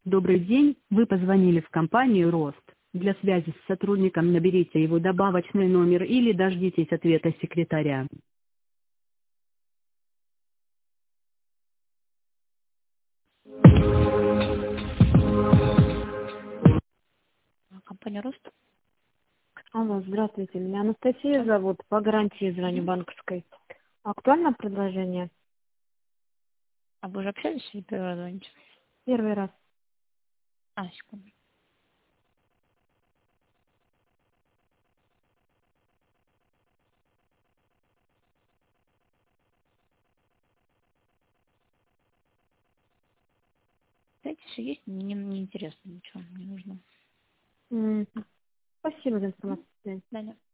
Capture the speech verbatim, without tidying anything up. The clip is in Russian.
Добрый день, вы позвонили в компанию «Рост». Для связи с сотрудником наберите его добавочный номер или дождитесь ответа секретаря. Компания «Рост». Алло, здравствуйте. Меня Анастасия зовут. По гарантии звоню банковской. Актуальное предложение? А вы уже общались или первый раз звоните? Первый раз. А, секунду. Знаете, все есть, мне не, не интересно ничего, не нужно. М, Спасибо за информацию. Да, да.